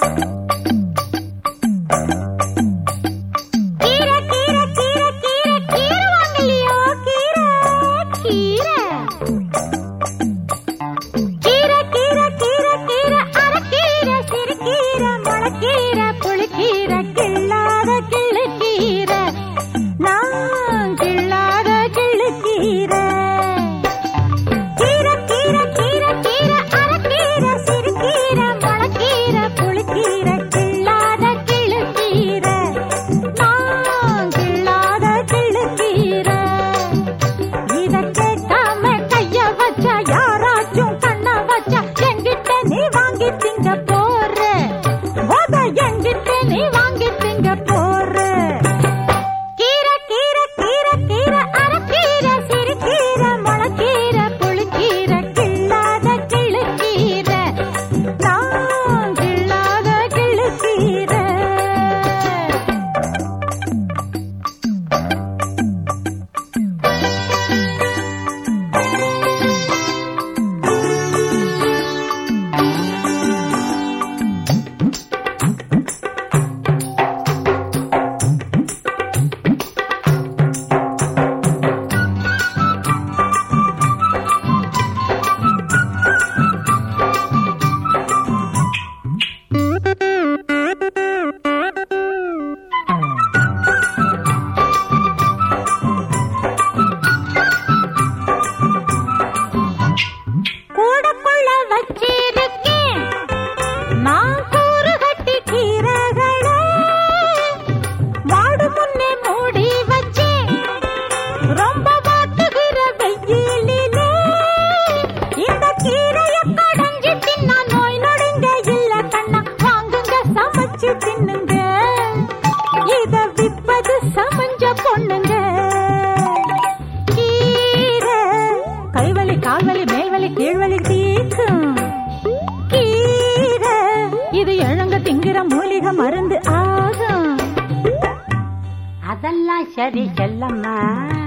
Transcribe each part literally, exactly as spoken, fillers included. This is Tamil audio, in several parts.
அதெல்லாம் சரி செல்லம்மா,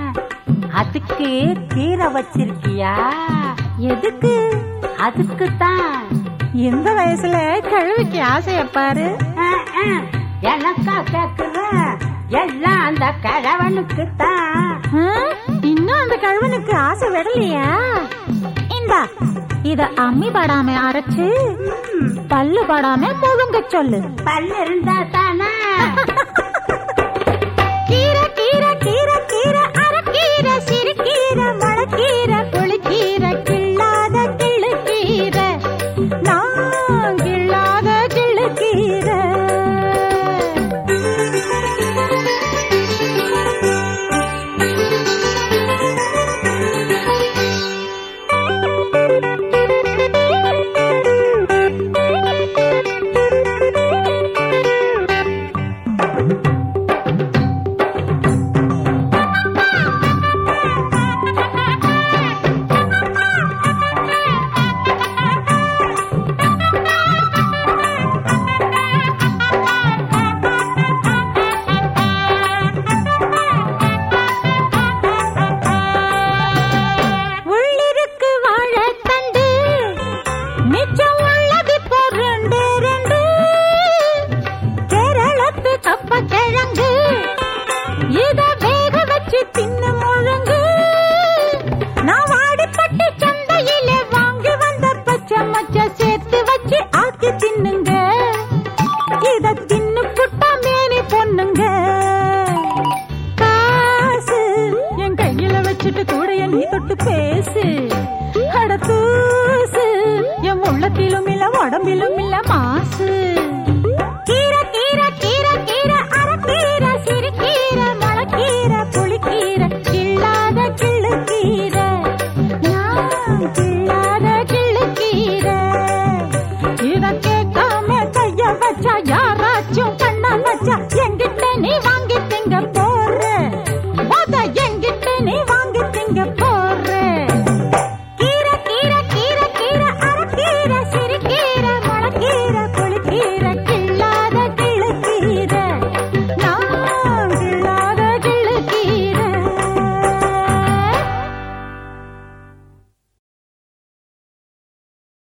அதுக்கு கீரை வச்சிருக்கியா? எதுக்கு? அதுக்குத்தான். எந்த வயசுல கழுவிக்கு ஆசைய பாரு. எனக்கா கேக்குற? எல்லாம் அந்த கழவனுக்கு தான். இன்னும் அந்த கழவனுக்கு ஆசை விடலையா? இந்தா இத அம்மி படாம அரைச்சு பல்லு படாம முழுங்க சொல்லு. பல்லு இருந்தா தானே. கீரை கீரை கீரை கீரை அரைக்கீரை சிறுகீரை முளைக்கீரை புளிக்கீரை கிள்ளாத கிள்ளுக்கீரை நான் கிள்ளாத கிள்ளுக்கீரை. உடம்பிலும்